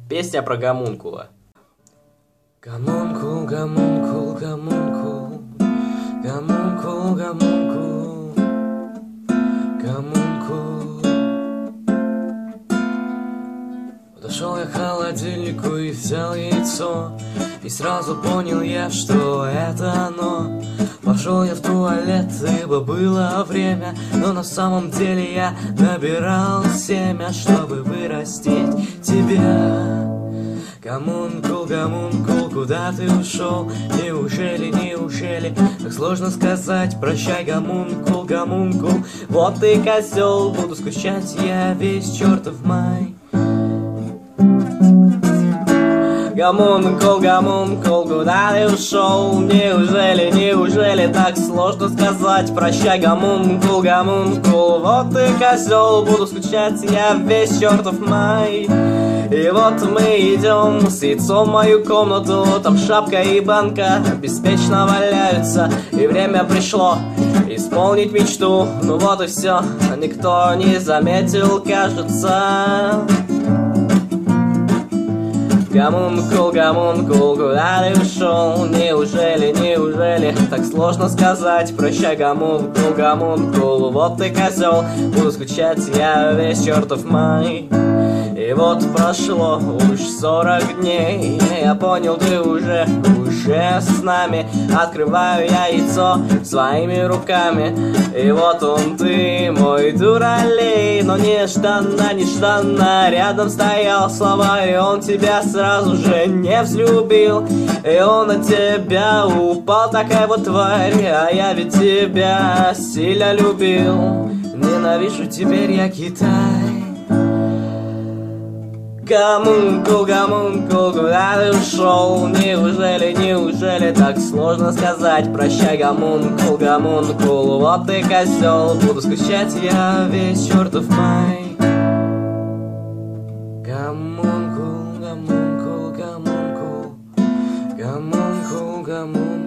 Песня про гомункула. Гомункул, гомункул, гомункул, гомункул, гомункул, гомункул. Подошел я к холодильнику и взял яйцо, и сразу понял я, что это оно. Пошел я в туалет, ибо было время, но на самом деле я набирал семя, чтобы вырастить тебя. Гомункул, гомункул, куда ты ушел? Неужели, так сложно сказать прощай, гомункул, гомункул. Вот ты козел, буду скучать я весь чертов май. Гомункул, гомункул, куда ты ушел? Неужели так сложно сказать прощай, гомункул, гомункул. Вот ты козел, буду скучать я весь чертов май. И вот мы идем с яйцом в мою комнату, там шапка и банка беспечно валяются, и время пришло исполнить мечту. Ну вот и все, никто не заметил, кажется. Гомункул, гомункул, куда ты ушел? Неужели так сложно сказать прощай, гомункул, гомункул. Вот ты козел, буду скучать я весь чертов май. И вот прошло уж 40 дней, я понял, ты уже с нами. Открываю я яйцо своими руками, и вот он ты, мой дуралей. Но нежданно рядом стоял слова, и он тебя сразу же не взлюбил. И он от тебя упал, такая вот тварь, а я ведь тебя сильно любил. Ненавижу теперь я Китай. Гомункул, гомункул, куда ты ушел? Неужели так сложно сказать прощай, гомункул, гомункул. Вот ты козел, буду скучать я весь чертов май. Гомункул, гомункул, гомункул, гомункул, гомункул.